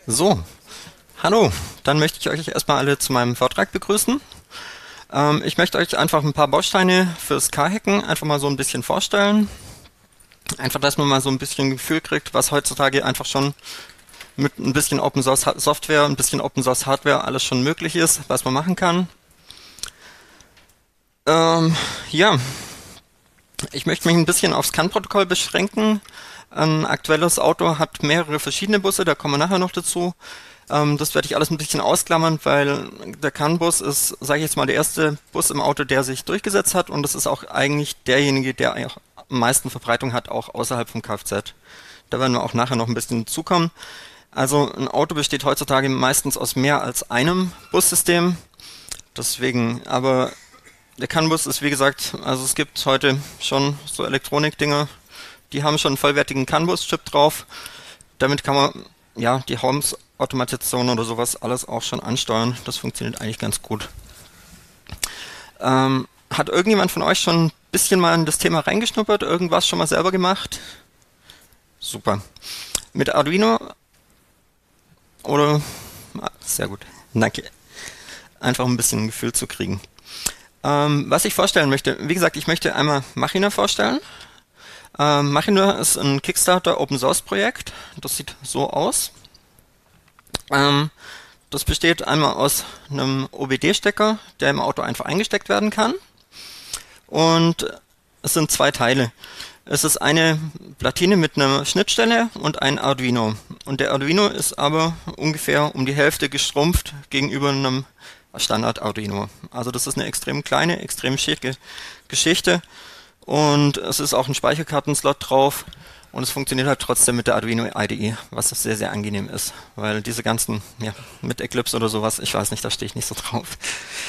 So, hallo, dann möchte ich euch erstmal alle zu meinem Vortrag begrüßen. Ich möchte euch einfach ein paar Bausteine fürs Car-Hacken einfach mal so ein bisschen vorstellen. Einfach, dass man mal so ein bisschen Gefühl kriegt, was heutzutage einfach schon mit ein bisschen Open Source Software, ein bisschen Open Source Hardware alles schon möglich ist, was man machen kann. Ja, ich möchte mich ein bisschen aufs CAN-Protokoll beschränken. Ein aktuelles Auto hat mehrere verschiedene Busse, da kommen wir nachher noch dazu. Das werde ich alles ein bisschen ausklammern, weil der CAN-Bus ist, sage ich jetzt mal, der erste Bus im Auto, der sich durchgesetzt hat, und das ist auch eigentlich derjenige, der auch am meisten Verbreitung hat, auch außerhalb vom Kfz. Da werden wir auch nachher noch ein bisschen zukommen. Also ein Auto besteht heutzutage meistens aus mehr als einem Bussystem. Deswegen, aber der CAN-Bus ist wie gesagt, also es gibt heute schon so Elektronikdinger, die haben schon einen vollwertigen CAN-Bus-Chip drauf. Damit kann man ja die Homes-Automation oder sowas alles auch schon ansteuern. Das funktioniert eigentlich ganz gut. Hat irgendjemand von euch schon ein bisschen mal in das Thema reingeschnuppert? Irgendwas schon mal selber gemacht? Super. Mit Arduino oder? Sehr gut. Danke. Einfach ein bisschen ein Gefühl zu kriegen. Was ich vorstellen möchte, wie gesagt, ich möchte einmal Machina vorstellen. Machina ist ein Kickstarter Open Source Projekt. Das sieht so aus. Das besteht einmal aus einem OBD-Stecker, der im Auto einfach eingesteckt werden kann. Und es sind zwei Teile. Es ist eine Platine mit einer Schnittstelle und ein Arduino. Und der Arduino ist aber ungefähr um die Hälfte geschrumpft gegenüber einem Standard Arduino. Also das ist eine extrem kleine, extrem schicke Geschichte. Und es ist auch ein Speicherkartenslot drauf. Und es funktioniert halt trotzdem mit der Arduino IDE, was sehr, sehr angenehm ist. Weil diese ganzen, ja, mit Eclipse oder sowas, ich weiß nicht, da stehe ich nicht so drauf.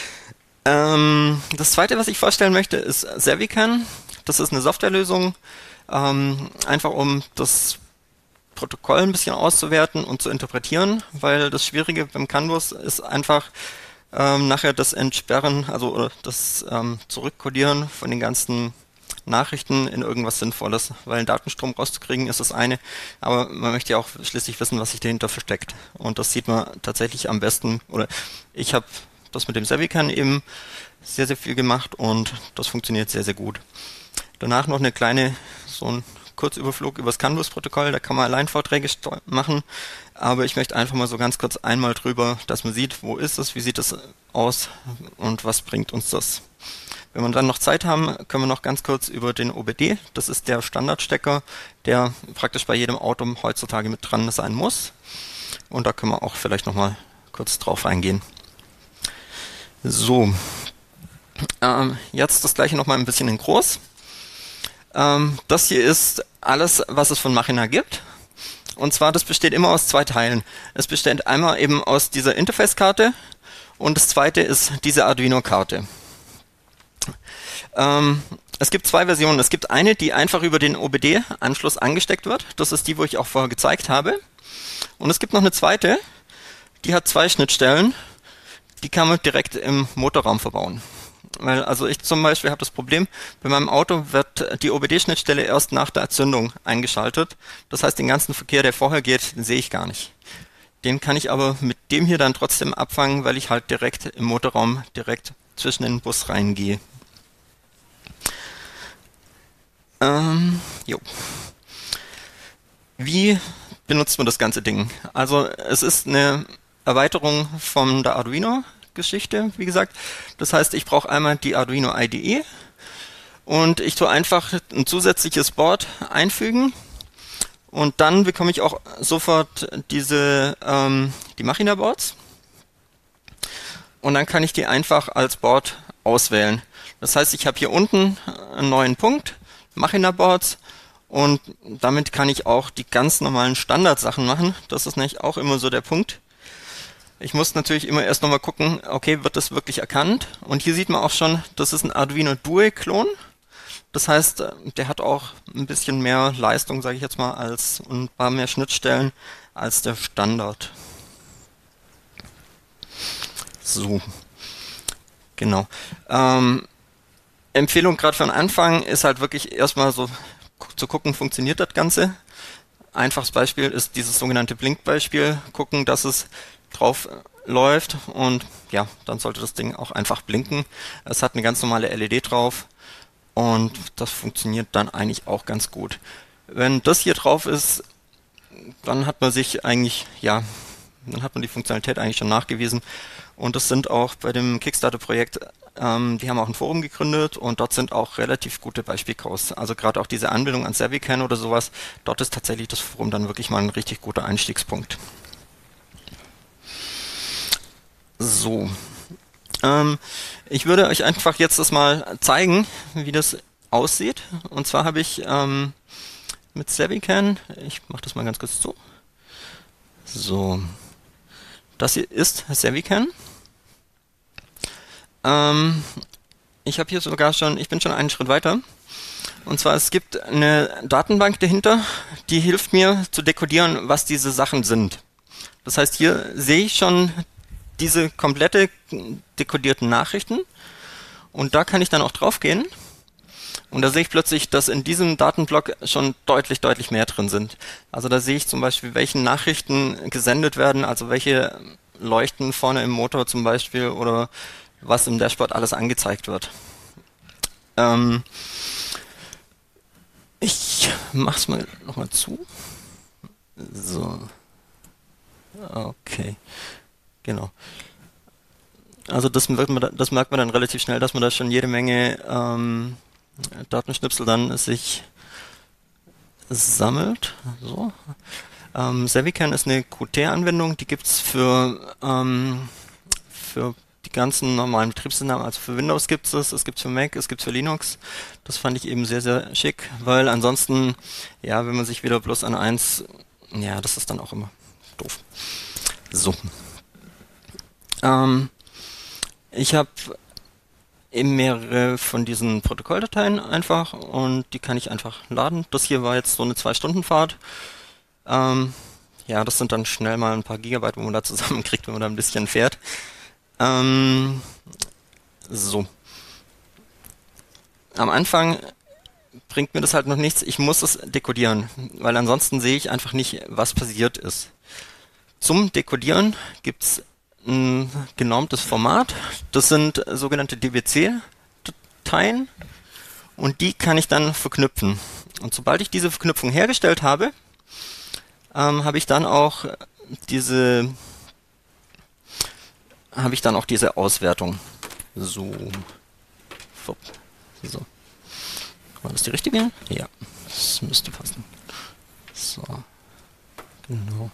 Das zweite, was ich vorstellen möchte, ist Servican. Das ist eine Softwarelösung, einfach um das Protokoll ein bisschen auszuwerten und zu interpretieren, weil das Schwierige beim CAN-Bus ist einfach nachher das Entsperren, also oder das Zurückkodieren von den ganzen Nachrichten in irgendwas Sinnvolles, weil einen Datenstrom rauszukriegen ist das eine, aber man möchte ja auch schließlich wissen, was sich dahinter versteckt. Und das sieht man tatsächlich am besten, oder ich habe das mit dem Servican eben sehr, sehr viel gemacht und das funktioniert sehr, sehr gut. Danach noch so ein Kurzüberflug über das CAN-Bus-Protokoll, da kann man allein Vorträge machen, aber ich möchte einfach mal so ganz kurz einmal drüber, dass man sieht, wo ist es, wie sieht es aus und was bringt uns das. Wenn wir dann noch Zeit haben, können wir noch ganz kurz über den OBD, das ist der Standardstecker, der praktisch bei jedem Auto heutzutage mit dran sein muss. Und da können wir auch vielleicht nochmal kurz drauf eingehen. So, jetzt das gleiche nochmal ein bisschen in groß. Das hier ist alles, was es von Machina gibt. Und zwar, das besteht immer aus zwei Teilen. Es besteht einmal eben aus dieser Interface-Karte und das zweite ist diese Arduino-Karte. Es gibt zwei Versionen. Es gibt eine, die einfach über den OBD-Anschluss angesteckt wird. Das ist die, wo ich auch vorher gezeigt habe. Und es gibt noch eine zweite, die hat zwei Schnittstellen. Die kann man direkt im Motorraum verbauen. Weil, also ich zum Beispiel habe das Problem, bei meinem Auto wird die OBD-Schnittstelle erst nach der Zündung eingeschaltet. Das heißt, den ganzen Verkehr, der vorher geht, den sehe ich gar nicht. Den kann ich aber mit dem hier dann trotzdem abfangen, weil ich halt direkt im Motorraum direkt zwischen den Bus reingehe. Jo. Wie benutzt man das ganze Ding? Also es ist eine Erweiterung von der Arduino-Geschichte, wie gesagt. Das heißt, ich brauche einmal die Arduino IDE und ich tue einfach ein zusätzliches Board einfügen und dann bekomme ich auch sofort die Machina-Boards und dann kann ich die einfach als Board auswählen. Das heißt, ich habe hier unten einen neuen Punkt, Machina-Boards, und damit kann ich auch die ganz normalen Standardsachen machen. Das ist nämlich auch immer so der Punkt. Ich muss natürlich immer erst nochmal gucken, okay, wird das wirklich erkannt? Und hier sieht man auch schon, das ist ein Arduino Due-Klon. Das heißt, der hat auch ein bisschen mehr Leistung, sage ich jetzt mal, und ein paar mehr Schnittstellen als der Standard. So, genau. Empfehlung gerade für den Anfang ist halt wirklich erstmal so zu gucken, funktioniert das Ganze. einfaches Beispiel ist dieses sogenannte Blink-Beispiel. Gucken, dass es drauf läuft und ja, dann sollte das Ding auch einfach blinken. Es hat eine ganz normale LED drauf und das funktioniert dann eigentlich auch ganz gut. Wenn das hier drauf ist, dann hat man sich eigentlich, ja, dann hat man die Funktionalität eigentlich schon nachgewiesen. Und das sind auch bei dem Kickstarter-Projekt, die haben auch ein Forum gegründet und dort sind auch relativ gute Beispielcodes. Also gerade auch diese Anbindung an Servican oder sowas, dort ist tatsächlich das Forum dann wirklich mal ein richtig guter Einstiegspunkt. So, ich würde euch einfach jetzt das mal zeigen, wie das aussieht. Und zwar habe ich mit Servican, ich mache das mal ganz kurz zu. So, das hier ist Servican. Ich habe hier sogar schon, ich bin schon einen Schritt weiter. Und zwar, es gibt eine Datenbank dahinter, die hilft mir zu dekodieren, was diese Sachen sind. Das heißt, hier sehe ich schon diese komplette dekodierten Nachrichten und da kann ich dann auch drauf gehen und da sehe ich plötzlich, dass in diesem Datenblock schon deutlich, deutlich mehr drin sind. Also da sehe ich zum Beispiel, welche Nachrichten gesendet werden, also welche leuchten vorne im Motor zum Beispiel oder was im Dashboard alles angezeigt wird. Ich mache es mal nochmal zu. So. Okay. Genau. Also das merkt man dann relativ schnell, dass man da schon jede Menge Datenschnipsel dann sich sammelt. So. Servican ist eine Qt-Anwendung, die gibt's für die ganzen normalen Betriebssystemen, also für Windows gibt es gibt für Mac, es gibt für Linux. Das fand ich eben sehr, sehr schick, weil ansonsten, ja, wenn man sich wieder bloß an eins, ja, das ist dann auch immer doof. So. Ich habe eben mehrere von diesen Protokolldateien einfach und die kann ich einfach laden. Das hier war jetzt so eine 2-Stunden-Fahrt. Ja, das sind dann schnell mal ein paar Gigabyte, wo man da zusammenkriegt, wenn man da ein bisschen fährt. So. Am Anfang bringt mir das halt noch nichts. Ich muss es dekodieren, weil ansonsten sehe ich einfach nicht, was passiert ist. Zum Dekodieren gibt's ein genormtes Format. Das sind sogenannte DBC-Dateien und die kann ich dann verknüpfen. Und sobald ich diese Verknüpfung hergestellt habe, habe ich dann auch diese Auswertung. So. So. War das die richtige? Ja, das müsste passen. So. Genau.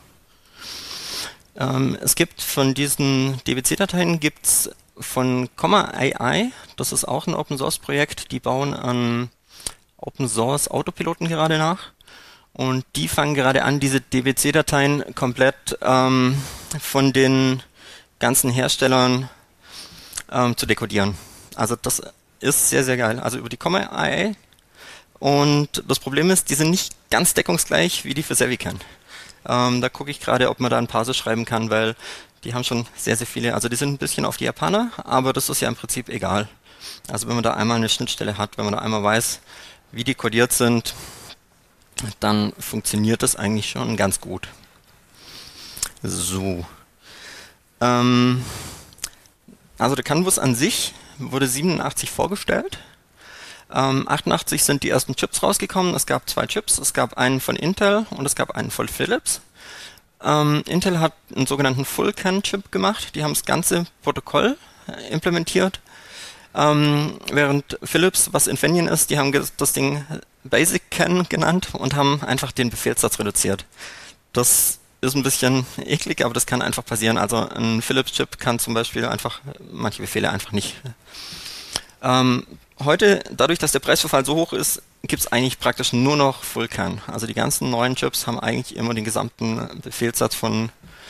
Es gibt von diesen DBC-Dateien gibt's von Comma AI, das ist auch ein Open Source Projekt, die bauen an Open Source Autopiloten gerade nach und die fangen gerade an, diese DBC-Dateien komplett von den ganzen Herstellern zu dekodieren. Also das ist sehr, sehr geil. Also über die Comma AI und das Problem ist, die sind nicht ganz deckungsgleich wie die für Servican. Da gucke ich gerade, ob man da ein Parser schreiben kann, weil die haben schon sehr, sehr viele, also die sind ein bisschen auf die Japaner, aber das ist ja im Prinzip egal. Also wenn man da einmal eine Schnittstelle hat, wenn man da einmal weiß, wie die kodiert sind, dann funktioniert das eigentlich schon ganz gut. So. Also der CAN Bus an sich wurde 87 vorgestellt. 88 sind die ersten Chips rausgekommen. Es gab 2 Chips. Es gab einen von Intel und es gab einen von Philips. Intel hat einen sogenannten Full-CAN-Chip gemacht. Die haben das ganze Protokoll implementiert. Während Philips, was Infineon ist, die haben das Ding Basic CAN genannt und haben einfach den Befehlssatz reduziert. Das ist ein bisschen eklig, aber das kann einfach passieren. Also ein Philips-Chip kann zum Beispiel einfach manche Befehle einfach nicht. Heute, dadurch, dass der Preisverfall so hoch ist, gibt es eigentlich praktisch nur noch Full CAN. Also die ganzen neuen Chips haben eigentlich immer den gesamten Befehlssatz von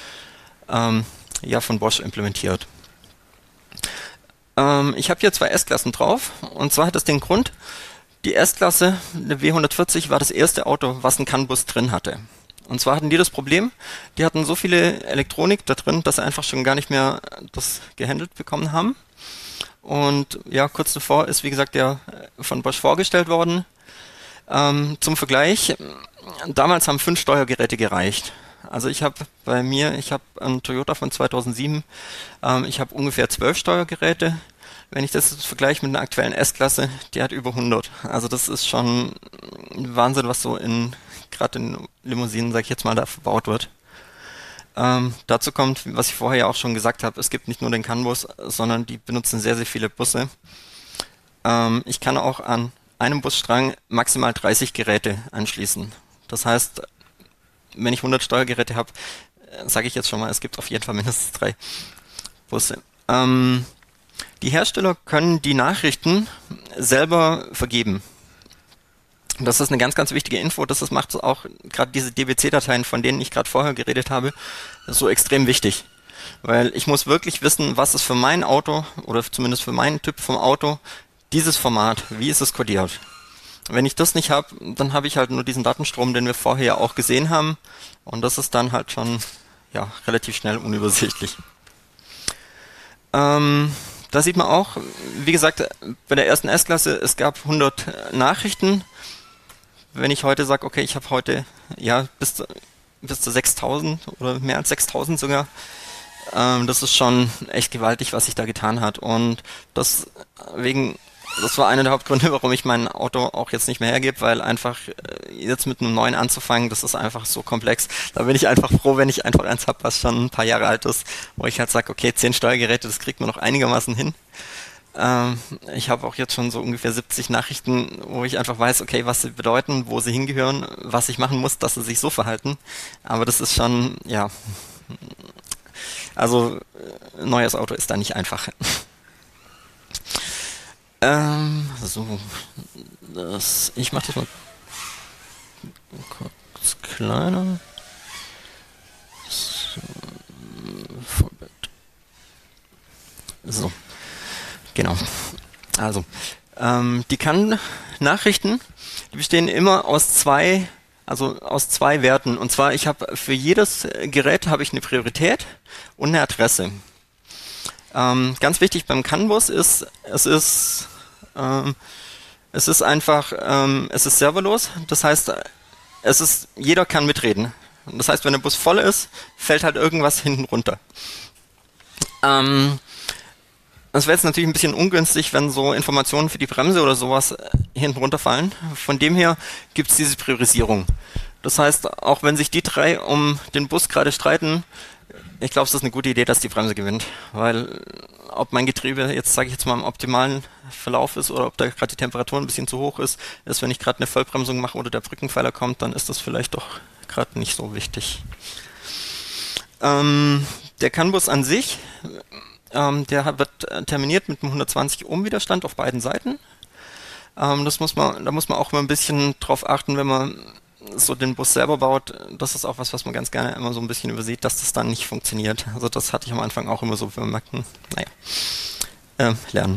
Bosch implementiert. Ich habe hier 2 S-Klassen drauf und zwar hat das den Grund, die S-Klasse, eine W140, war das erste Auto, was einen CAN-Bus drin hatte. Und zwar hatten die das Problem, die hatten so viele Elektronik da drin, dass sie einfach schon gar nicht mehr das gehandelt bekommen haben. Und ja, kurz davor ist, wie gesagt, der von Bosch vorgestellt worden. Zum Vergleich, damals haben 5 Steuergeräte gereicht. Also ich habe einen Toyota von 2007, ich habe ungefähr 12 Steuergeräte. Wenn ich das jetzt vergleiche mit einer aktuellen S-Klasse, die hat über 100. Also das ist schon Wahnsinn, was so gerade in Limousinen, sag ich jetzt mal, da verbaut wird. Dazu kommt, was ich vorher ja auch schon gesagt habe, es gibt nicht nur den CAN-Bus, sondern die benutzen sehr, sehr viele Busse. Ich kann auch an einem Busstrang maximal 30 Geräte anschließen. Das heißt, wenn ich 100 Steuergeräte habe, sage ich jetzt schon mal, es gibt auf jeden Fall mindestens 3 Busse. Die Hersteller können die Nachrichten selber vergeben. Das ist eine ganz, ganz wichtige Info. Das macht auch gerade diese DBC-Dateien, von denen ich gerade vorher geredet habe, so extrem wichtig. Weil ich muss wirklich wissen, was ist für mein Auto oder zumindest für meinen Typ vom Auto dieses Format, wie ist es kodiert. Wenn ich das nicht habe, dann habe ich halt nur diesen Datenstrom, den wir vorher ja auch gesehen haben. Und das ist dann halt schon ja, relativ schnell unübersichtlich. Da sieht man auch, wie gesagt, bei der ersten S-Klasse, es gab 100 Nachrichten. Wenn ich heute sage, okay, ich habe heute ja bis zu 6.000 oder mehr als 6.000 sogar, das ist schon echt gewaltig, was sich da getan hat. Und das war einer der Hauptgründe, warum ich mein Auto auch jetzt nicht mehr hergebe, weil einfach jetzt mit einem neuen anzufangen, das ist einfach so komplex. Da bin ich einfach froh, wenn ich einfach eins habe, was schon ein paar Jahre alt ist, wo ich halt sage, okay, 10 Steuergeräte, das kriegt man noch einigermaßen hin. Ich habe auch jetzt schon so ungefähr 70 Nachrichten, wo ich einfach weiß, okay, was sie bedeuten, wo sie hingehören, was ich machen muss, dass sie sich so verhalten. Aber das ist schon, ja, also ein neues Auto ist da nicht einfach. So, ich mache das mal kurz kleiner. So, Vollbild. So, genau. Also, die CAN-Nachrichten, die bestehen immer aus zwei Werten. Und zwar, ich habe für jedes Gerät habe ich eine Priorität und eine Adresse. Ganz wichtig beim CAN-Bus ist, es ist einfach, es ist serverlos. Das heißt, jeder kann mitreden. Das heißt, wenn der Bus voll ist, fällt halt irgendwas hinten runter. Das wäre jetzt natürlich ein bisschen ungünstig, wenn so Informationen für die Bremse oder sowas hinten runterfallen. Von dem her gibt es diese Priorisierung. Das heißt, auch wenn sich die 3 um den Bus gerade streiten, ich glaube, es ist eine gute Idee, dass die Bremse gewinnt. Weil ob mein Getriebe jetzt, sage ich jetzt mal, im optimalen Verlauf ist oder ob da gerade die Temperatur ein bisschen zu hoch ist, wenn ich gerade eine Vollbremsung mache oder der Brückenpfeiler kommt, dann ist das vielleicht doch gerade nicht so wichtig. Der CAN-Bus an sich, der wird terminiert mit einem 120 Ohm Widerstand auf beiden Seiten. Da muss man auch mal ein bisschen drauf achten, wenn man so den Bus selber baut. Das ist auch was man ganz gerne immer so ein bisschen übersieht, dass das dann nicht funktioniert. Also das hatte ich am Anfang auch immer so bemerkt. Lernen.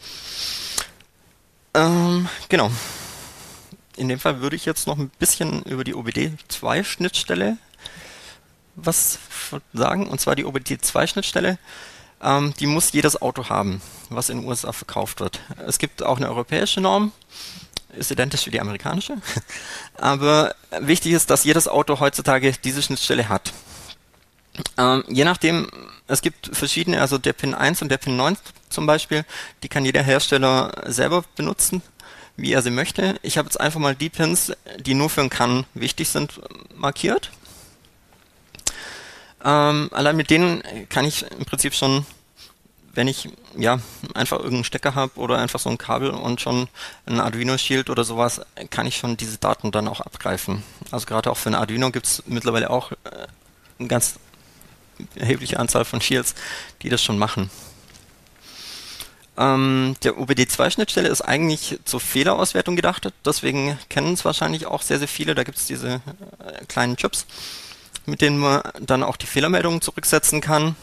Genau. In dem Fall würde ich jetzt noch ein bisschen über die OBD2-Schnittstelle was sagen. Und zwar die OBD2-Schnittstelle, die muss jedes Auto haben, was in den USA verkauft wird. Es gibt auch eine europäische Norm, ist identisch wie die amerikanische. Aber wichtig ist, dass jedes Auto heutzutage diese Schnittstelle hat. Je nachdem, es gibt verschiedene, also der Pin 1 und der Pin 9 zum Beispiel, die kann jeder Hersteller selber benutzen, wie er sie möchte. Ich habe jetzt einfach mal die Pins, die nur für einen CAN wichtig sind, markiert. Allein mit denen kann ich im Prinzip schon, wenn ich ja einfach irgendeinen Stecker habe oder einfach so ein Kabel und schon ein Arduino Shield oder sowas, kann ich schon diese Daten dann auch abgreifen. Also gerade auch für ein Arduino gibt es mittlerweile auch eine ganz erhebliche Anzahl von Shields, die das schon machen. Der OBD2-Schnittstelle ist eigentlich zur Fehlerauswertung gedacht, deswegen kennen es wahrscheinlich auch sehr, sehr viele. Da gibt es diese kleinen Chips, mit denen man dann auch die Fehlermeldungen zurücksetzen kann.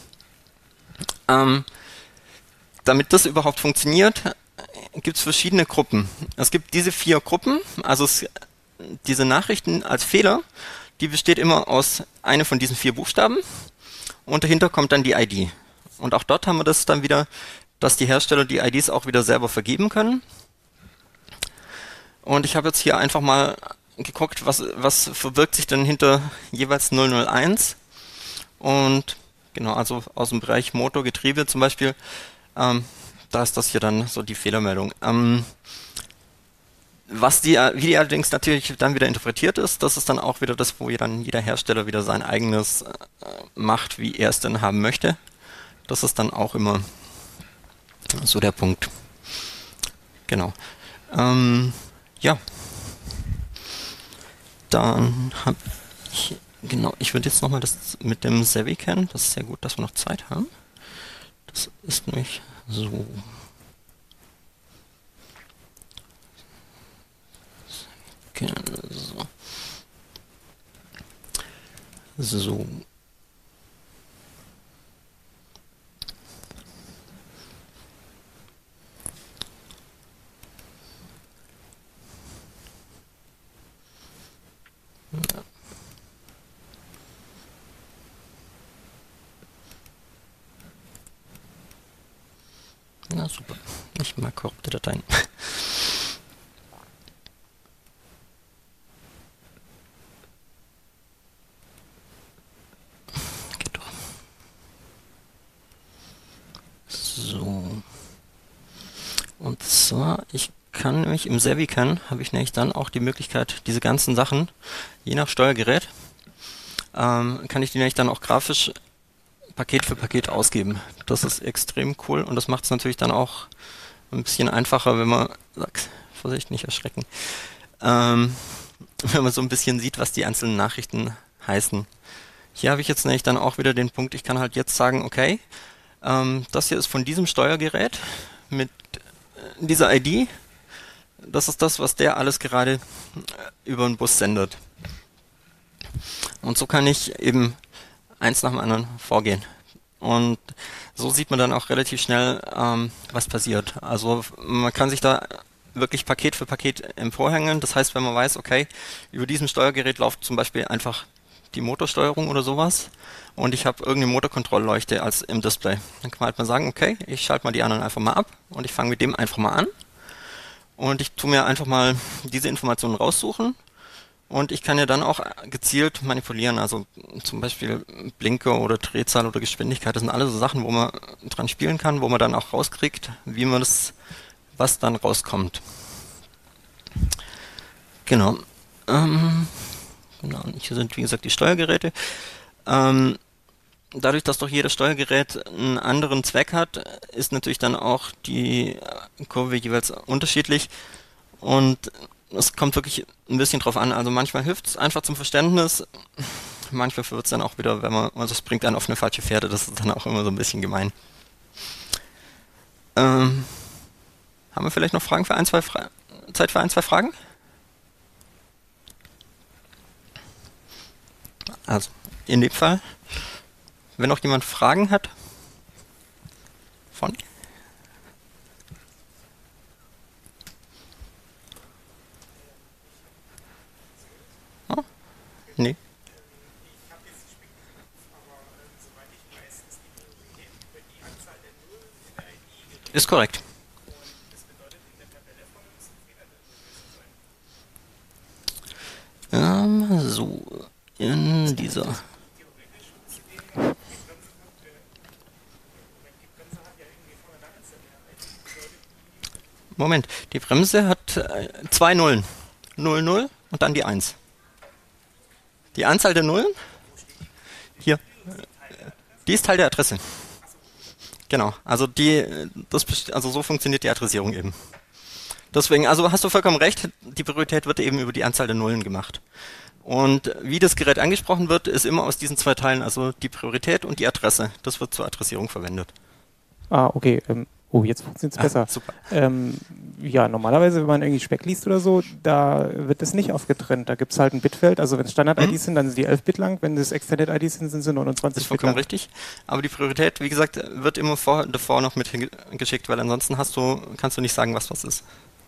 Damit das überhaupt funktioniert, gibt es verschiedene Gruppen. Es gibt diese 4 Gruppen, also diese Nachrichten als Fehler, die besteht immer aus einer von diesen 4 Buchstaben und dahinter kommt dann die ID. Und auch dort haben wir das dann wieder, dass die Hersteller die IDs auch wieder selber vergeben können. Und ich habe jetzt hier einfach mal geguckt, was verbirgt sich denn hinter jeweils 001. Und genau, also aus dem Bereich Motor, Getriebe zum Beispiel, da ist das hier dann so die Fehlermeldung. Wie die allerdings natürlich dann wieder interpretiert ist, das ist dann auch wieder das, wo dann jeder Hersteller wieder sein eigenes macht, wie er es denn haben möchte. Das ist dann auch immer so der Punkt. Genau. Ja, dann habe ich, genau, ich würde jetzt nochmal das mit dem Zavican, das ist sehr gut, dass wir noch Zeit haben. Das ist nämlich so. So. So. Ja. Na super. Ich mag korrupte Dateien. Geht doch. So. Und zwar, ich kann nämlich im Zavican, habe ich nämlich dann auch die Möglichkeit, diese ganzen Sachen, je nach Steuergerät, kann ich die nämlich dann auch grafisch Paket für Paket ausgeben. Das ist extrem cool und das macht es natürlich dann auch ein bisschen einfacher, wenn man, Vorsicht, nicht erschrecken, wenn man so ein bisschen sieht, was die einzelnen Nachrichten heißen. Hier habe ich jetzt nämlich dann auch wieder den Punkt, ich kann halt jetzt sagen, okay, das hier ist von diesem Steuergerät mit dieser ID. Das ist das, was der alles gerade über den Bus sendet. Und so kann ich eben eins nach dem anderen vorgehen. Und so sieht man dann auch relativ schnell, was passiert. Also man kann sich da wirklich Paket für Paket emporhängen. Das heißt, wenn man weiß, okay, über diesem Steuergerät läuft zum Beispiel einfach die Motorsteuerung oder sowas und ich habe irgendeine Motorkontrollleuchte als im Display. Dann kann man halt mal sagen, okay, ich schalte mal die anderen einfach mal ab und ich fange mit dem einfach mal an und ich tue mir einfach mal diese Informationen raussuchen und ich kann ja dann auch gezielt manipulieren, also zum Beispiel Blinker oder Drehzahl oder Geschwindigkeit, das sind alles so Sachen, wo man dran spielen kann, wo man dann auch rauskriegt, wie man das, was dann rauskommt. Genau. Genau, und hier sind wie gesagt die Steuergeräte. Dadurch, dass doch jedes Steuergerät einen anderen Zweck hat, ist natürlich dann auch die Kurve jeweils unterschiedlich und es kommt wirklich ein bisschen drauf an. Also manchmal hilft es einfach zum Verständnis, manchmal wird es dann auch wieder, wenn man, also es bringt einen auf eine falsche Fährte, das ist dann auch immer so ein bisschen gemein. Haben wir vielleicht noch Fragen für ein, zwei Zeit für ein, zwei Fragen? Also, in dem Fall, wenn noch jemand Fragen hat, von? Oh, nee. Ist korrekt. So, in dieser. Moment, die Bremse hat zwei Nullen. 0, 0 und dann die 1. Die Anzahl der Nullen? Hier. Die ist Teil der Adresse. Genau. Also also so funktioniert die Adressierung eben. Deswegen, also hast du vollkommen recht, die Priorität wird eben über die Anzahl der Nullen gemacht. Und wie das Gerät angesprochen wird, ist immer aus diesen zwei Teilen, also die Priorität und die Adresse. Das wird zur Adressierung verwendet. Ah, okay. Jetzt funktioniert es besser. Super. Ja, normalerweise, wenn man irgendwie Speck liest oder so, da wird es nicht aufgetrennt. Da gibt es halt ein Bitfeld. Also wenn es Standard-IDs sind, dann sind die 11 Bit lang. Wenn es Extended-IDs sind, sind sie 29 Das ist Bit vollkommen lang. richtig. Aber die Priorität, wie gesagt, wird immer davor noch mitgeschickt, weil ansonsten kannst du nicht sagen, was ist.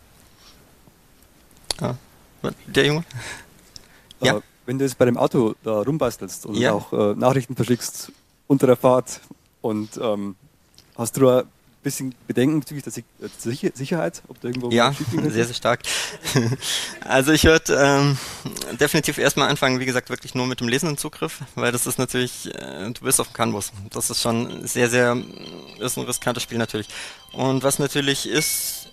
Ja. Der Junge? Ja. Wenn du jetzt bei dem Auto da rumbastelst oder Ja. auch Nachrichten verschickst unter der Fahrt und hast du da bisschen Bedenken bezüglich der Sicherheit, ob da irgendwo Ja, schief ging? sehr, sehr stark. Also ich würde definitiv erstmal anfangen, wie gesagt, wirklich nur mit dem lesenden Zugriff, weil das ist natürlich, du bist auf dem Canvas. Das ist schon sehr, sehr, ist ein riskantes Spiel natürlich. Und was natürlich ist,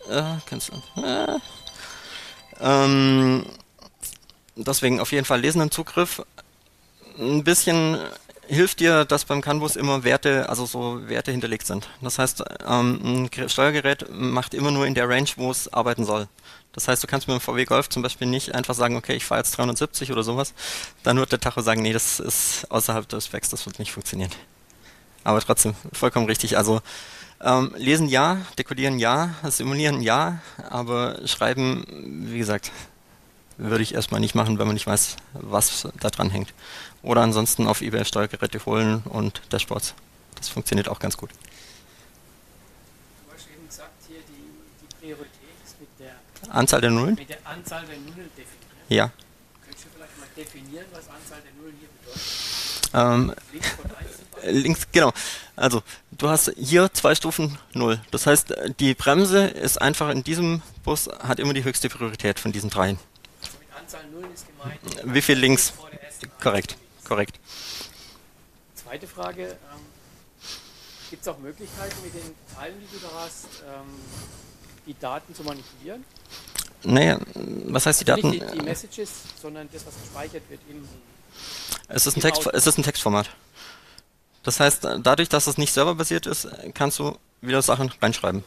deswegen auf jeden Fall lesenden Zugriff. Ein bisschen hilft dir, dass beim Canvas immer Werte, also so Werte hinterlegt sind. Das heißt, ein Steuergerät macht immer nur in der Range, wo es arbeiten soll. Das heißt, du kannst mit dem VW Golf zum Beispiel nicht einfach sagen, okay, ich fahre jetzt 370 oder sowas. Dann wird der Tacho sagen, nee, das ist außerhalb des Specs, das wird nicht funktionieren. Aber trotzdem, vollkommen richtig. Also lesen ja, dekodieren ja, simulieren ja, aber schreiben, wie gesagt, würde ich erstmal nicht machen, wenn man nicht weiß, was da dran hängt. Oder ansonsten auf eBay Steuergeräte holen und Dashboards. Das funktioniert auch ganz gut. Du hast eben gesagt, hier die Priorität ist mit der Anzahl der Nullen? Mit der Anzahl der Nullen definiert. Ja. Könntest du vielleicht mal definieren, was Anzahl der Nullen hier bedeutet? Links von 1 zum Beispiel? Links, genau. Also, du hast hier 2 Stufen 0. Das heißt, die Bremse ist einfach in diesem Bus, hat immer die höchste Priorität von diesen 3. Also mit Anzahl Nullen ist gemeint. Wie viel links? Vor der ersten Korrekt, korrekt. Zweite Frage, gibt es auch Möglichkeiten mit den Teilen, die du da hast, die Daten zu manipulieren? Naja, was heißt die Daten? Nicht die Messages, sondern das, was gespeichert wird im Es ist ein Textformat. Das heißt, dadurch, dass es nicht serverbasiert ist, kannst du wieder Sachen reinschreiben.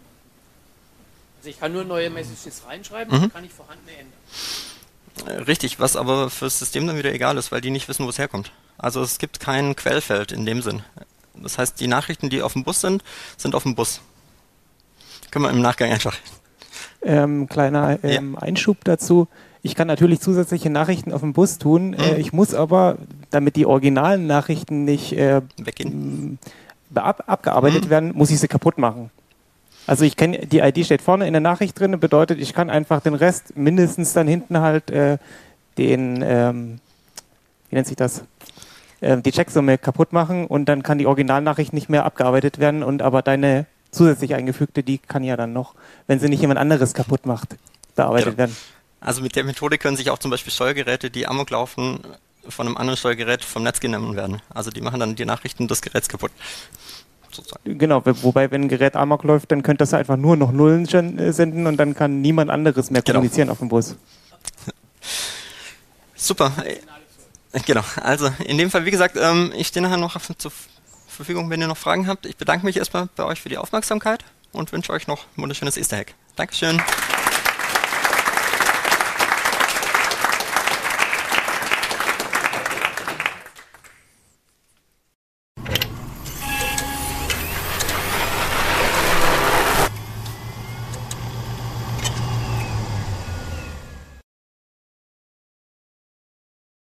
Also ich kann nur neue Messages reinschreiben, dann kann ich vorhandene ändern. Richtig, was aber fürs System dann wieder egal ist, weil die nicht wissen, wo es herkommt. Also es gibt kein Quellfeld in dem Sinn. Das heißt, die Nachrichten, die auf dem Bus sind, sind auf dem Bus. Können wir im Nachgang einfach. Kleiner Einschub dazu. Ich kann natürlich zusätzliche Nachrichten auf dem Bus tun. Ich muss aber, damit die originalen Nachrichten nicht Weggehen. abgearbeitet werden, muss ich sie kaputt machen. Also ich kenne, die ID steht vorne in der Nachricht drin, bedeutet, ich kann einfach den Rest mindestens dann hinten halt wie nennt sich das? Die Checksumme kaputt machen und dann kann die Originalnachricht nicht mehr abgearbeitet werden und aber deine zusätzlich eingefügte, die kann ja dann noch, wenn sie nicht jemand anderes kaputt macht, bearbeitet werden. Also mit der Methode können sich auch zum Beispiel Steuergeräte, die amok laufen, von einem anderen Steuergerät vom Netz genommen werden. Also die machen dann die Nachrichten des Geräts kaputt. Sozusagen. Genau, wobei wenn ein Gerät amok läuft, dann könnte das einfach nur noch Nullen senden und dann kann niemand anderes mehr kommunizieren auf dem Bus. Super. Genau, also in dem Fall, wie gesagt, ich stehe nachher noch zur Verfügung, wenn ihr noch Fragen habt. Ich bedanke mich erstmal bei euch für die Aufmerksamkeit und wünsche euch noch ein wunderschönes Easter Egg. Dankeschön.